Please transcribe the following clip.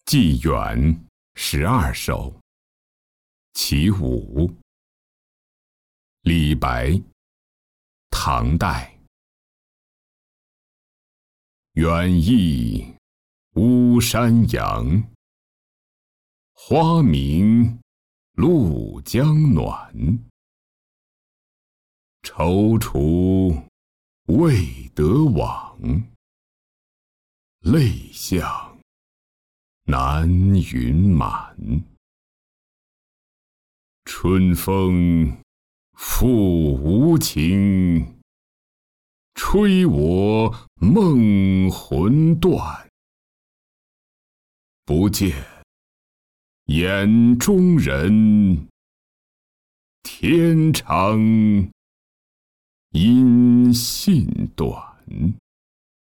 纪远12首，其五。李白，唐代。远忆巫山阳，花明鹭江暖。踌躇未得往，泪向南云满。春风复无情，吹我梦魂断。不见眼中人，天长音信短。